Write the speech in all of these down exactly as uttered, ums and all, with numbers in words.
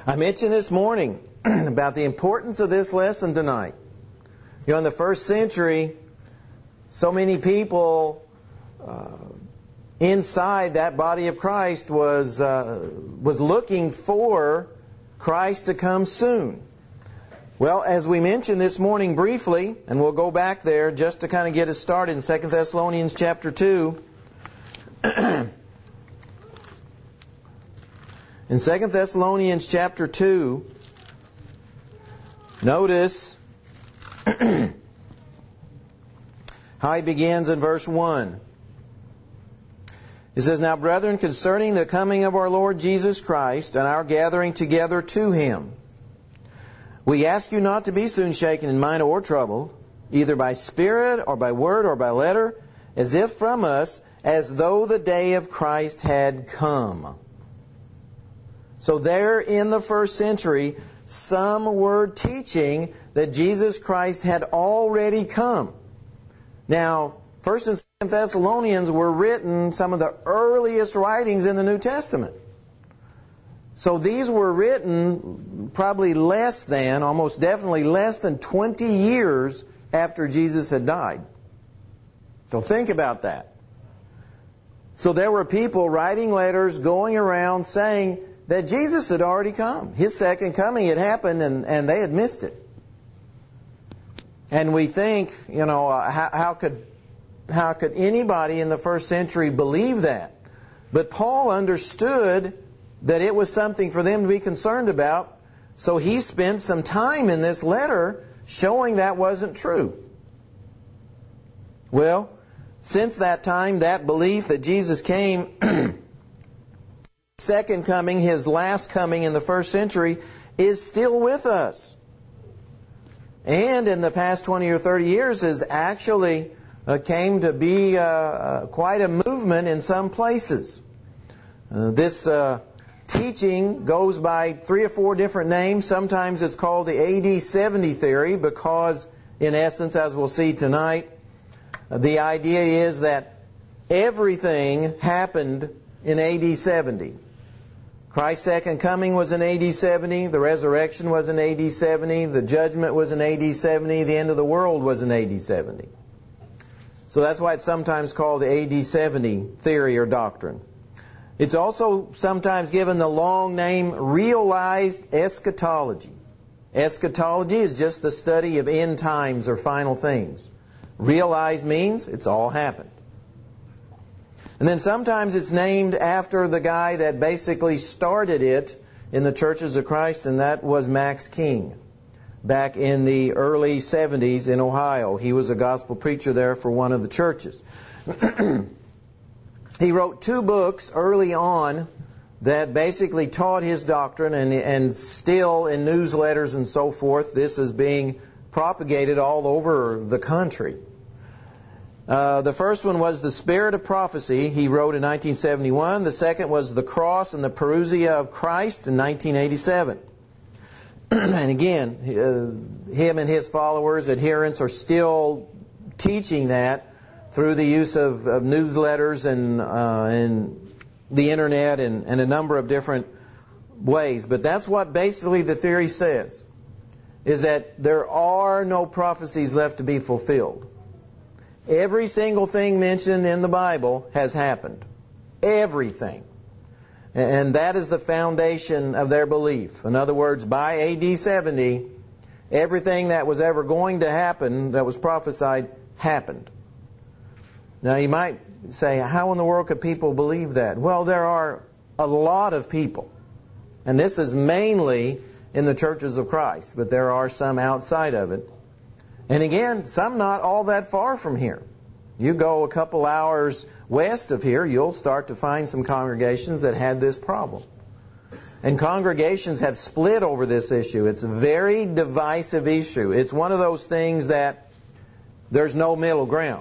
I mentioned this morning about the importance of this lesson tonight. You know, in the first century, so many people uh, inside that body of Christ was uh, was looking for Christ to come soon. Well, as we mentioned this morning briefly, and we'll go back there just to kind of get us started in Second Thessalonians chapter two. In Second Thessalonians chapter two, notice how he begins in verse one. It says, "Now, brethren, concerning the coming of our Lord Jesus Christ and our gathering together to Him, we ask you not to be soon shaken in mind or troubled, either by spirit or by word or by letter, as if from us, as though the day of Christ had come." So there in the first century, some were teaching that Jesus Christ had already come. Now, First and Second Thessalonians were written, some of the earliest writings in the New Testament. So these were written probably less than, almost definitely less than twenty years after Jesus had died. So think about that. So there were people writing letters, going around saying that Jesus had already come. His second coming had happened, and, and they had missed it. And we think, you know, uh, how, how could how could anybody in the first century believe that? But Paul understood that it was something for them to be concerned about, so he spent some time in this letter showing that wasn't true. Well, since that time, that belief that Jesus came second coming, His last coming in the first century, is still with us. And in the past twenty or thirty years has actually uh, came to be uh, uh, quite a movement in some places. Uh, this uh, teaching goes by three or four different names. Sometimes it's called the A D seventy theory because, in essence, as we'll see tonight, uh, the idea is that everything happened in A D seventy. Christ's second coming was in A D seventy, the resurrection was in A D seventy, the judgment was in A D seventy, the end of the world was in A D seventy. So that's why it's sometimes called the A D seventy theory or doctrine. It's also sometimes given the long name realized eschatology. Eschatology is just the study of end times or final things. Realized means it's all happened. And then sometimes it's named after the guy that basically started it in the Churches of Christ, and that was Max King. Back in the early seventies in Ohio. He was a gospel preacher there for one of the churches. He wrote two books early on that basically taught his doctrine, and, and still in newsletters and so forth, this is being propagated all over the country. Uh, the first one was The Spirit of Prophecy, he wrote in nineteen seventy-one. The second was The Cross and the Parousia of Christ in nineteen eighty-seven. And again, uh, him and his followers, adherents, are still teaching that through the use of, of newsletters and, uh, and the internet and, and a number of different ways. But that's what basically the theory says, is that there are no prophecies left to be fulfilled. Every single thing mentioned in the Bible has happened. Everything. And that is the foundation of their belief. In other words, by A D seventy, everything that was ever going to happen that was prophesied happened. Now you might say, how in the world could people believe that? Well, there are a lot of people. And this is mainly in the Churches of Christ, but there are some outside of it. And again, some not all that far from here. You go a couple hours west of here, you'll start to find some congregations that had this problem. And congregations have split over this issue. It's a very divisive issue. It's one of those things that there's no middle ground.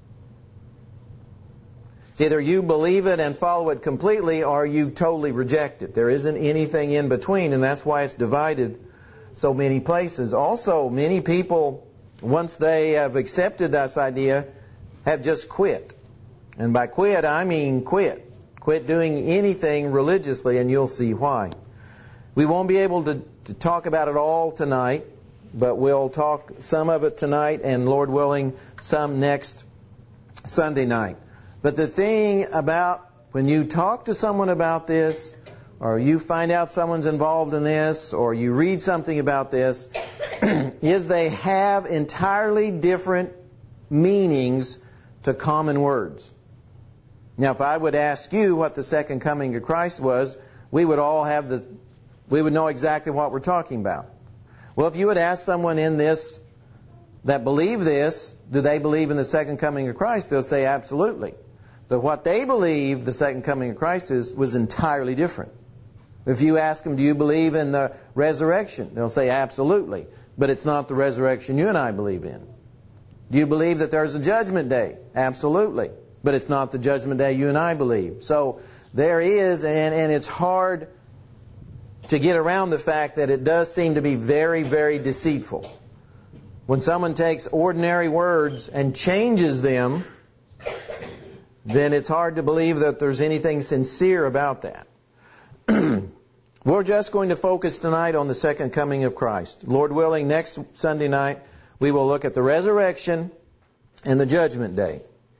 It's either you believe it and follow it completely, or you totally reject it. There isn't anything in between, and that's why it's divided so many places. Also, many people, once they have accepted this idea, have just quit. And by quit, I mean quit. Quit doing anything religiously, and you'll see why. We won't be able to, to talk about it all tonight, but we'll talk some of it tonight and, Lord willing, some next Sunday night. But the thing about when you talk to someone about this, or you find out someone's involved in this, or you read something about this, is they have entirely different meanings to common words. Now, if I would ask you what the second coming of Christ was, we would all have the, we would know exactly what we're talking about. Well, if you would ask someone in this that believe this, do they believe in the second coming of Christ? They'll say absolutely. But what they believe the second coming of Christ is was entirely different. If you ask them, do you believe in the resurrection? They'll say absolutely. But it's not the resurrection you and I believe in. Do you believe that there's a judgment day? Absolutely. But it's not the judgment day you and I believe. So there is, and, and it's hard to get around the fact that it does seem to be very, very deceitful. When someone takes ordinary words and changes them, then it's hard to believe that there's anything sincere about that. We're just going to focus tonight on the second coming of Christ. Lord willing, next Sunday night we will look at the resurrection and the judgment day.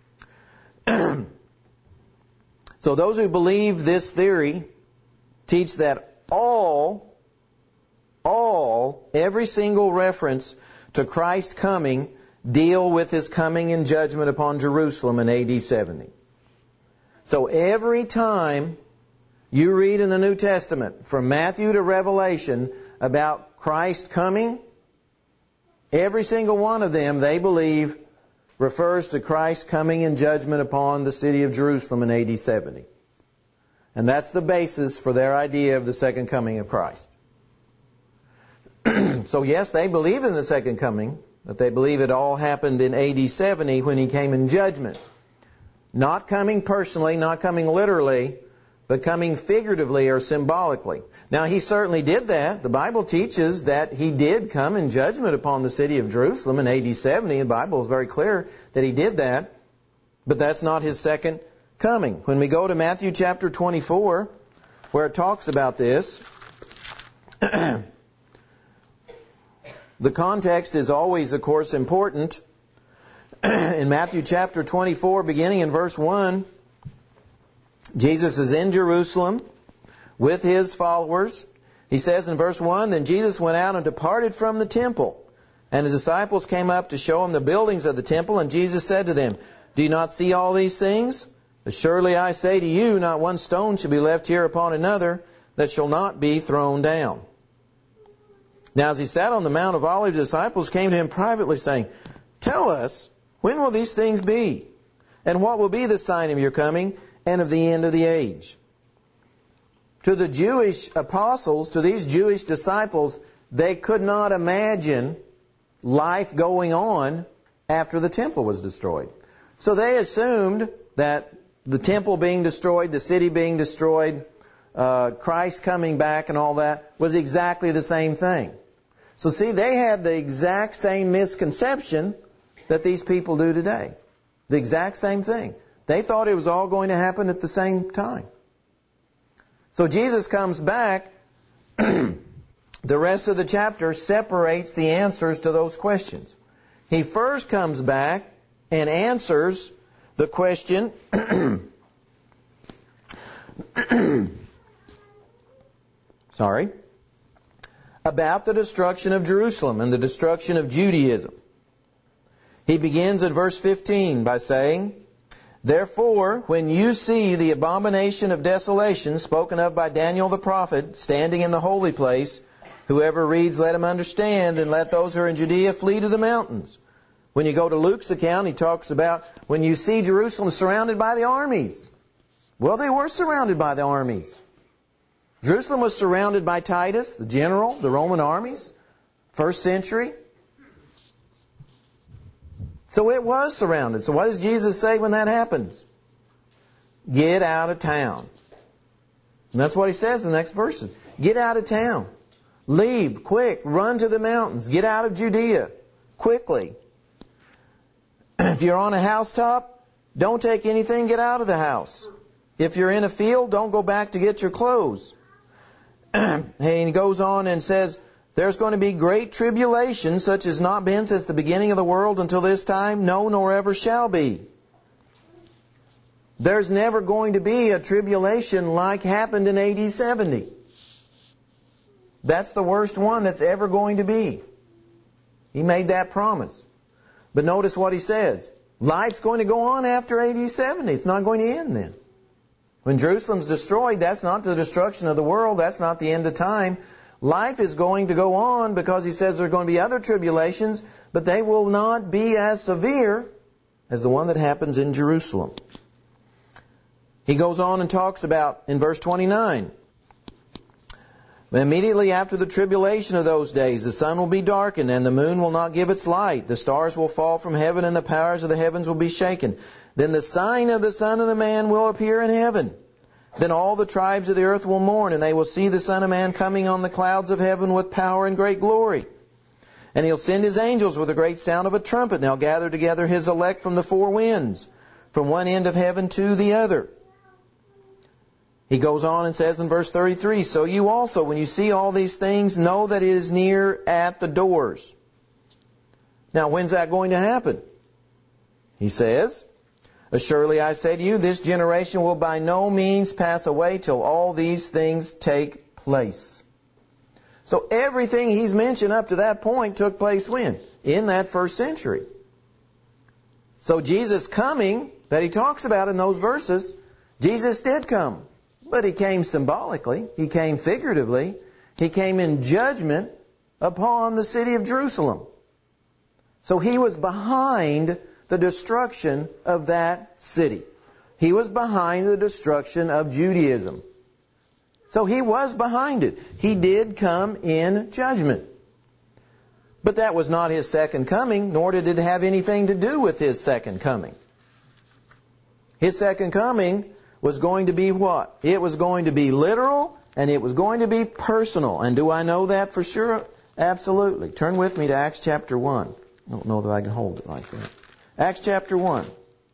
So those who believe this theory teach that all, all, every single reference to Christ coming deal with His coming in judgment upon Jerusalem in A D seventy. So every time you read in the New Testament, from Matthew to Revelation, about Christ coming, every single one of them, they believe, refers to Christ coming in judgment upon the city of Jerusalem in A D seventy. And that's the basis for their idea of the second coming of Christ. So yes, they believe in the second coming, but they believe it all happened in A D seventy when He came in judgment. Not coming personally, not coming literally, but coming figuratively or symbolically. Now, He certainly did that. The Bible teaches that He did come in judgment upon the city of Jerusalem in A D seventy. The Bible is very clear that He did that. But that's not His second coming. When we go to Matthew chapter twenty-four, where it talks about this, the context is always, of course, important. In Matthew chapter twenty-four, beginning in verse one, Jesus is in Jerusalem with His followers. He says in verse one, "Then Jesus went out and departed from the temple. And His disciples came up to show Him the buildings of the temple. And Jesus said to them, 'Do you not see all these things? Surely I say to you, not one stone shall be left here upon another that shall not be thrown down.' Now as He sat on the Mount of Olives, the disciples came to Him privately, saying, 'Tell us, when will these things be? And what will be the sign of your coming and of the end of the age?'" To the Jewish apostles, to these Jewish disciples, they could not imagine life going on after the temple was destroyed. So they assumed that the temple being destroyed, the city being destroyed, uh, Christ coming back and all that was exactly the same thing. So see, they had the exact same misconception that these people do today. The exact same thing. They thought it was all going to happen at the same time. So Jesus comes back. The rest of the chapter separates the answers to those questions. He first comes back and answers the question sorry about the destruction of Jerusalem and the destruction of Judaism. He begins at verse fifteen by saying, "Therefore, when you see the abomination of desolation spoken of by Daniel the prophet standing in the holy place, whoever reads, let him understand, and let those who are in Judea flee to the mountains." When you go to Luke's account, he talks about when you see Jerusalem surrounded by the armies. Well, they were surrounded by the armies. Jerusalem was surrounded by Titus, the general, the Roman armies, first century. So it was surrounded. So what does Jesus say when that happens? Get out of town. And that's what He says in the next verses. Get out of town. Leave, quick, run to the mountains. Get out of Judea, quickly. If you're on a housetop, don't take anything, get out of the house. If you're in a field, don't go back to get your clothes. And he goes on and says, there's going to be great tribulation, such as not been since the beginning of the world until this time, no, nor ever shall be. There's never going to be a tribulation like happened in A D seventy. That's the worst one that's ever going to be. He made that promise. But notice what he says. Life's going to go on after A D seventy. It's not going to end then. When Jerusalem's destroyed, that's not the destruction of the world. That's not the end of time. Life is going to go on because he says there are going to be other tribulations, but they will not be as severe as the one that happens in Jerusalem. He goes on and talks about, in verse twenty-nine, immediately after the tribulation of those days, the sun will be darkened, and the moon will not give its light. The stars will fall from heaven, and the powers of the heavens will be shaken. Then the sign of the Son of the Man will appear in heaven. Then all the tribes of the earth will mourn, and they will see the Son of Man coming on the clouds of heaven with power and great glory. And He'll send His angels with a great sound of a trumpet, and they'll gather together His elect from the four winds, from one end of heaven to the other. He goes on and says in verse thirty-three, so you also, when you see all these things, know that it is near at the doors. Now, when's that going to happen? He says, surely I say to you, this generation will by no means pass away till all these things take place. So everything he's mentioned up to that point took place when? In that first century. So Jesus coming, that he talks about in those verses, Jesus did come. But He came symbolically. He came figuratively. He came in judgment upon the city of Jerusalem. So He was behind the destruction of that city. He was behind the destruction of Judaism. So He was behind it. He did come in judgment. But that was not His second coming, nor did it have anything to do with His second coming. His second coming was going to be what? It was going to be literal, and it was going to be personal. And do I know that for sure? Absolutely. Turn with me to Acts chapter one. I don't know that I can hold it like that. Acts chapter one.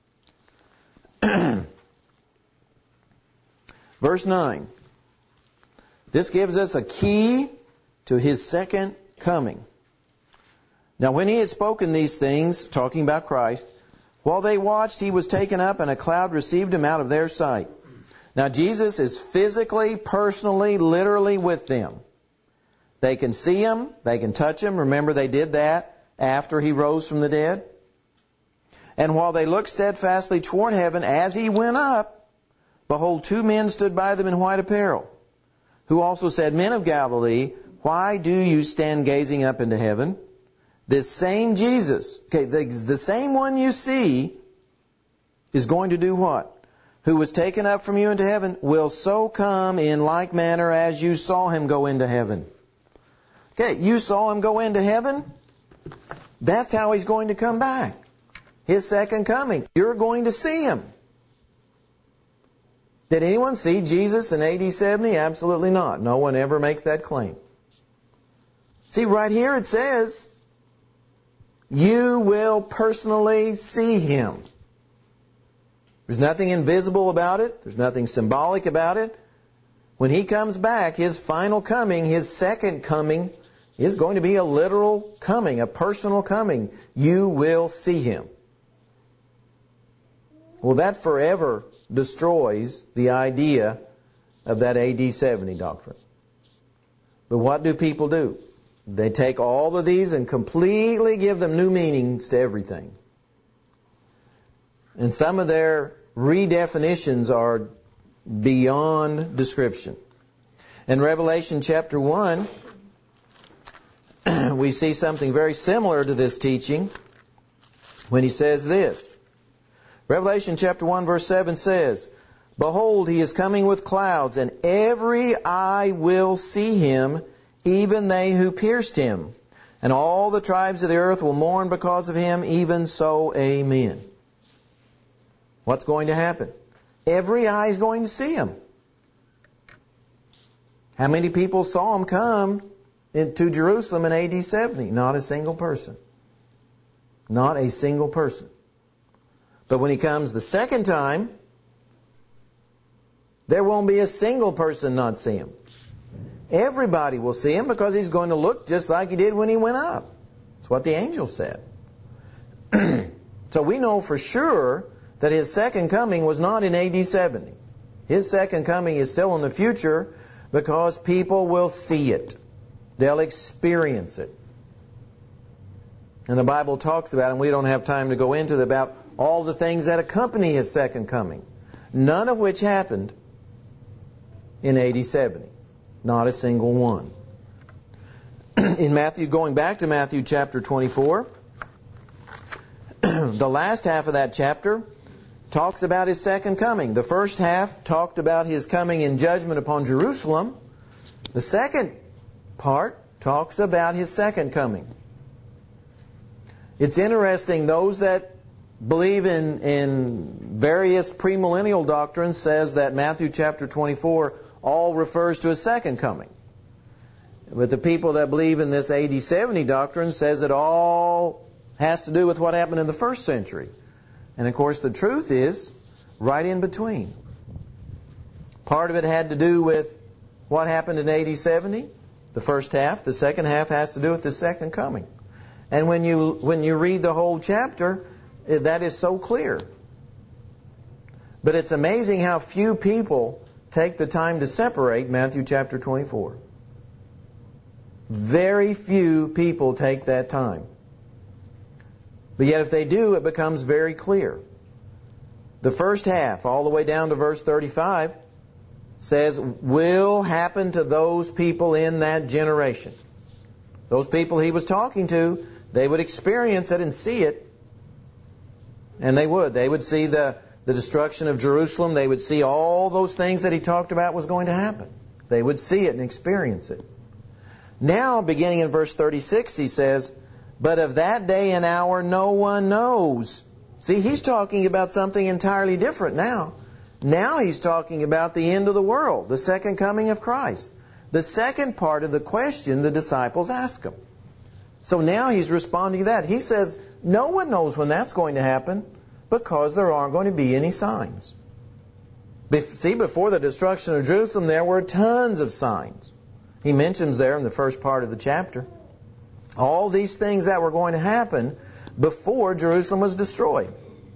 Verse nine. This gives us a key to His second coming. Now when He had spoken these things, talking about Christ, while they watched, He was taken up, and a cloud received Him out of their sight. Now Jesus is physically, personally, literally with them. They can see Him. They can touch Him. Remember, they did that after He rose from the dead. And while they looked steadfastly toward heaven, as He went up, behold, two men stood by them in white apparel, who also said, Men of Galilee, why do you stand gazing up into heaven? This same Jesus, okay, the, the same one you see is going to do what? Who was taken up from you into heaven will so come in like manner as you saw Him go into heaven. Okay, you saw Him go into heaven. That's how He's going to come back. His second coming. You're going to see Him. Did anyone see Jesus in A D seventy? Absolutely not. No one ever makes that claim. See, right here it says, you will personally see Him. There's nothing invisible about it. There's nothing symbolic about it. When He comes back, His final coming, His second coming, is going to be a literal coming, a personal coming. You will see Him. Well, that forever destroys the idea of that A D seventy doctrine. But what do people do? They take all of these and completely give them new meanings to everything. And some of their redefinitions are beyond description. In Revelation chapter one, we see something very similar to this teaching when he says this. Revelation chapter one verse seven says, Behold, He is coming with clouds, and every eye will see Him, even they who pierced Him. And all the tribes of the earth will mourn because of Him, even so, amen. What's going to happen? Every eye is going to see Him. How many people saw Him come into Jerusalem in A D seventy? Not a single person. Not a single person. But when He comes the second time, there won't be a single person not see Him. Everybody will see Him because He's going to look just like He did when He went up. That's what the angel said. So we know for sure that His second coming was not in A D seventy. His second coming is still in the future because people will see it. They'll experience it. And the Bible talks about, and we don't have time to go into it, about all the things that accompany His second coming. None of which happened in A D seventy. Not a single one. In Matthew, going back to Matthew chapter twenty-four, the last half of that chapter talks about His second coming. The first half talked about His coming in judgment upon Jerusalem. The second part talks about His second coming. It's interesting, those that believe in, in various premillennial doctrines says that Matthew chapter twenty-four all refers to His second coming. But the people that believe in this A D seventy doctrine says it all has to do with what happened in the first century. And of course the truth is right in between. Part of it had to do with what happened in A D seventy, the first half. The second half has to do with the second coming. And when you when you read the whole chapter, that is so clear. But it's amazing how few people take the time to separate Matthew chapter twenty-four. Very few people take that time. But yet if they do, it becomes very clear. The first half, all the way down to verse thirty-five, says, will happen to those people in that generation. Those people He was talking to, they would experience it and see it. And they would. They would see the, the destruction of Jerusalem. They would see all those things that He talked about was going to happen. They would see it and experience it. Now, beginning in verse thirty-six, He says, but of that day and hour no one knows. See, He's talking about something entirely different now. Now He's talking about the end of the world, the second coming of Christ. The second part of the question the disciples ask Him. So now He's responding to that. He says, no one knows when that's going to happen because there aren't going to be any signs. See, before the destruction of Jerusalem, there were tons of signs. He mentions there in the first part of the chapter all these things that were going to happen before Jerusalem was destroyed.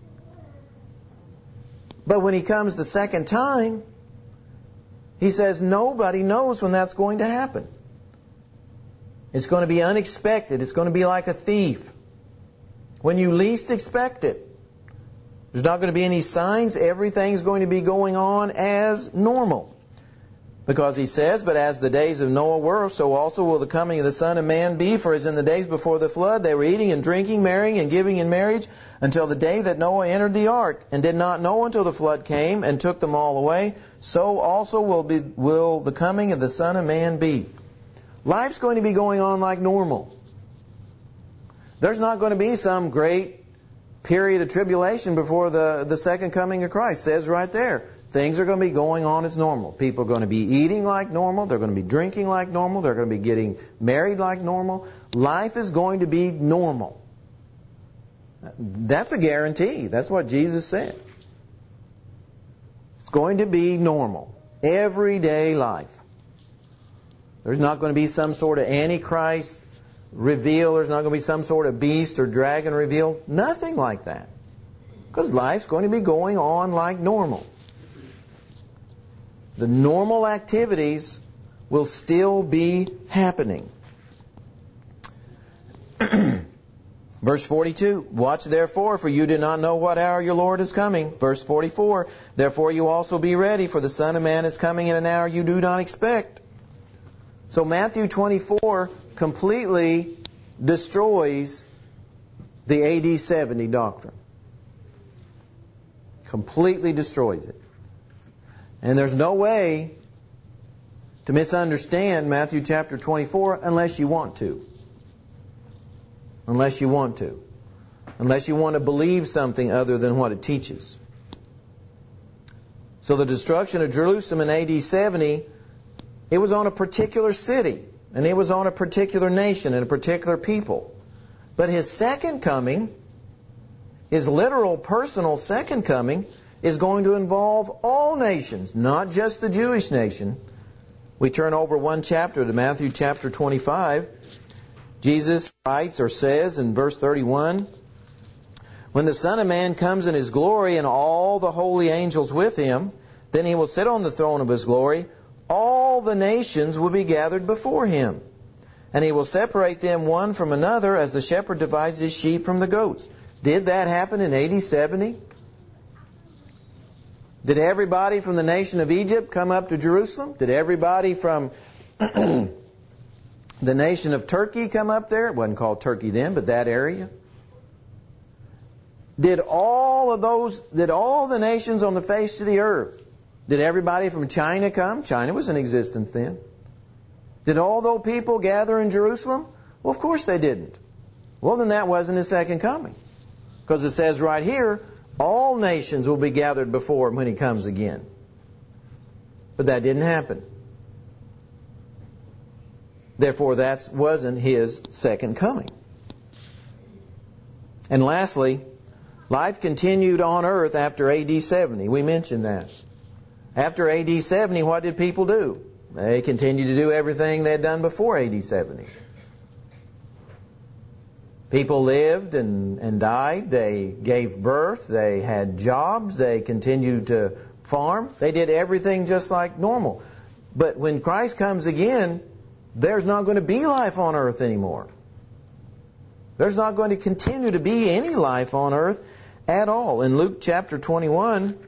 But when He comes the second time, He says nobody knows when that's going to happen. It's going to be unexpected. It's going to be like a thief. When you least expect it. There's not going to be any signs. Everything's going to be going on as normal. Because He says, but as the days of Noah were, so also will the coming of the Son of Man be. For as in the days before the flood, they were eating and drinking, marrying and giving in marriage, until the day that Noah entered the ark, and did not know until the flood came and took them all away. So also will be will the coming of the Son of Man be. Life's going to be going on like normal. There's not going to be some great period of tribulation before the, the second coming of Christ. It says right there. Things are going to be going on as normal. People are going to be eating like normal. They're going to be drinking like normal. They're going to be getting married like normal. Life is going to be normal. That's a guarantee. That's what Jesus said. It's going to be normal. Everyday life. There's not going to be some sort of Antichrist reveal. There's not going to be some sort of beast or dragon reveal. Nothing like that. Because life's going to be going on like normal. The normal activities will still be happening. Verse forty-two, watch therefore, for you do not know what hour your Lord is coming. Verse forty-four, therefore you also be ready, for the Son of Man is coming in an hour you do not expect. So Matthew twenty-four completely destroys the A D seventy doctrine. Completely destroys it. And there's no way to misunderstand Matthew chapter twenty-four unless you want to. Unless you want to. Unless you want to believe something other than what it teaches. So the destruction of Jerusalem in A D seventy, it was on a particular city. And it was on a particular nation and a particular people. But His second coming, His literal personal second coming, is going to involve all nations, not just the Jewish nation, We turn over one chapter to Matthew chapter twenty-five. Jesus writes or says in verse thirty-one, "When the Son of Man comes in His glory and all the holy angels with Him, then He will sit on the throne of His glory. All the nations will be gathered before Him. And He will separate them one from another as the shepherd divides his sheep from the goats." Did that happen in A D seventy? Did everybody from the nation of Egypt come up to Jerusalem? Did everybody from the nation of Turkey come up there? It wasn't called Turkey then, but that area. Did all of those, did all the nations on the face of the earth, did everybody from China come? China was in existence then. Did all those people gather in Jerusalem? Well, of course they didn't. Well, then that wasn't His second coming. Because it says right here, all nations will be gathered before Him when He comes again. But that didn't happen. Therefore, that wasn't His second coming. And lastly, life continued on earth after A D seventy. We mentioned that. After A D seventy, what did people do? They continued to do everything they had done before A D seventy. People lived and, and died. They gave birth. They had jobs. They continued to farm. They did everything just like normal. But when Christ comes again, there's not going to be life on earth anymore. There's not going to continue to be any life on earth at all. In Luke chapter twenty-one,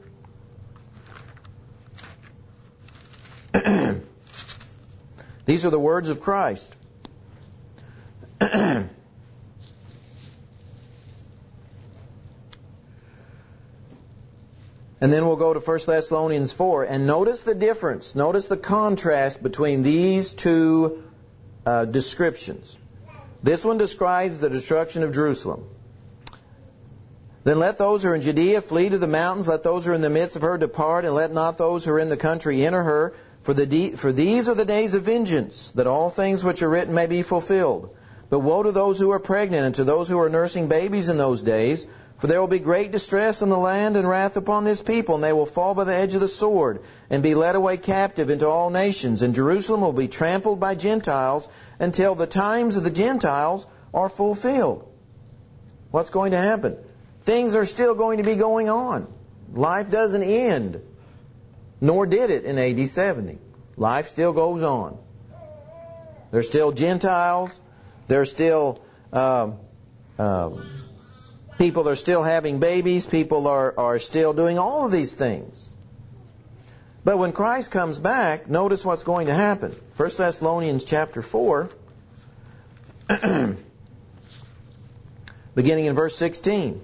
these are the words of Christ. And then we'll go to First Thessalonians four. And notice the difference. Notice the contrast between these two uh, descriptions. This one describes the destruction of Jerusalem. "Then let those who are in Judea flee to the mountains. Let those who are in the midst of her depart. And let not those who are in the country enter her. For, the de- for these are the days of vengeance, that all things which are written may be fulfilled. But woe to those who are pregnant and to those who are nursing babies in those days. For there will be great distress in the land and wrath upon this people, and they will fall by the edge of the sword, and be led away captive into all nations. And Jerusalem will be trampled by Gentiles until the times of the Gentiles are fulfilled." What's going to happen? Things are still going to be going on. Life doesn't end, nor did it in A D seventy. Life still goes on. There's still Gentiles. There's still uh, uh, people are still having babies. People are, are still doing all of these things. But when Christ comes back, notice what's going to happen. First Thessalonians chapter four, beginning in verse sixteen.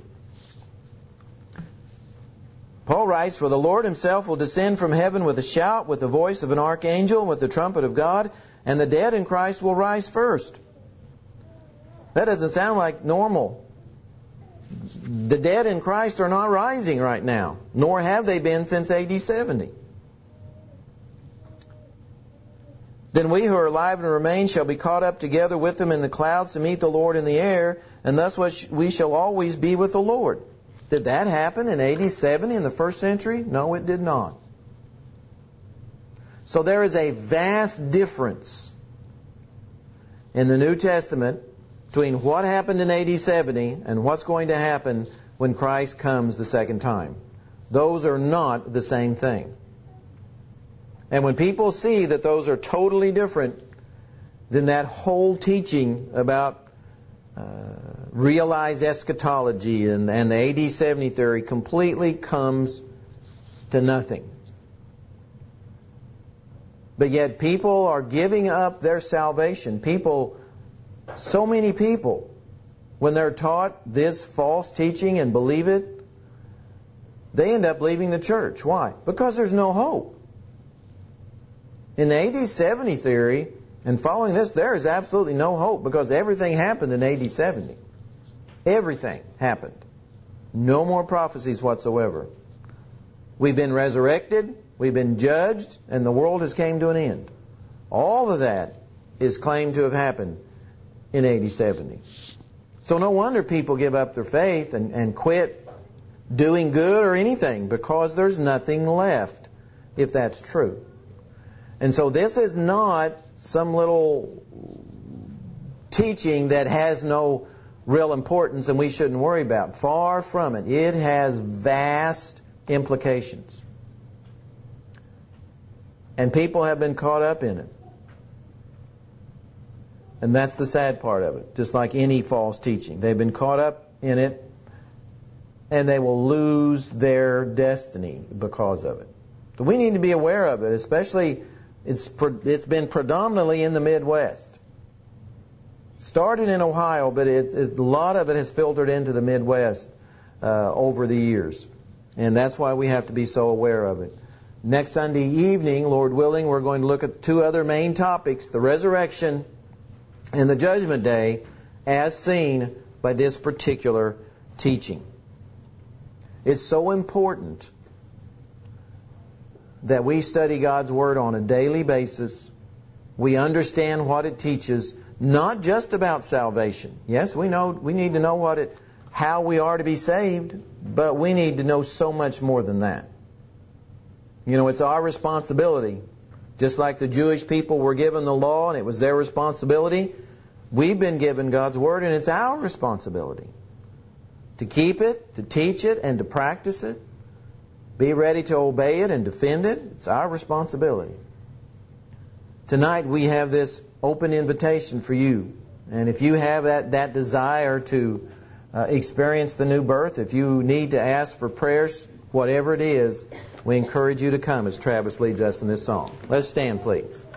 Paul writes, "For the Lord Himself will descend from heaven with a shout, with the voice of an archangel, and with the trumpet of God, and the dead in Christ will rise first." That doesn't sound like normal. The dead in Christ are not rising right now, nor have they been since A D seventy. "Then we who are alive and remain shall be caught up together with them in the clouds to meet the Lord in the air, and thus we shall always be with the Lord." Did that happen in A D seventy in the first century? No, it did not. So there is a vast difference in the New Testament between what happened in A D seventy and what's going to happen when Christ comes the second time. Those are not the same thing. And when people see that those are totally different, then that whole teaching about uh, realized eschatology and, and the A D seventy theory completely comes to nothing. But yet people are giving up their salvation. People, so many people, when they're taught this false teaching and believe it, they end up leaving the church. Why? Because there's no hope. In the A D seventy theory, and following this, there is absolutely no hope because everything happened in A D seventy. Everything happened. No more prophecies whatsoever. We've been resurrected, we've been judged, and the world has came to an end. All of that is claimed to have happened in A D seventy. So no wonder people give up their faith and, and quit doing good or anything because there's nothing left if that's true. And so this is not some little teaching that has no real importance and we shouldn't worry about. Far from it. It has vast implications. And people have been caught up in it. And that's the sad part of it. Just like any false teaching. They've been caught up in it and they will lose their destiny because of it. So we need to be aware of it, especially it's it's been predominantly in the Midwest. Started in Ohio, but it, it, a lot of it has filtered into the Midwest uh, over the years. And that's why we have to be so aware of it. Next Sunday evening, Lord willing, we're going to look at two other main topics, the resurrection and the judgment day, as seen by this particular teaching. It's so important that we study God's Word on a daily basis. We understand what it teaches, not just about salvation. Yes, we know we need to know what it, how we are to be saved, but we need to know so much more than that. You know, it's our responsibility. Just like the Jewish people were given the law and it was their responsibility, we've been given God's Word and it's our responsibility to keep it, to teach it, and to practice it. Be ready to obey it and defend it. It's our responsibility. Tonight we have this open invitation for you. And if you have that, that desire to uh, experience the new birth, if you need to ask for prayers, whatever it is, we encourage you to come as Travis leads us in this song. Let's stand, please.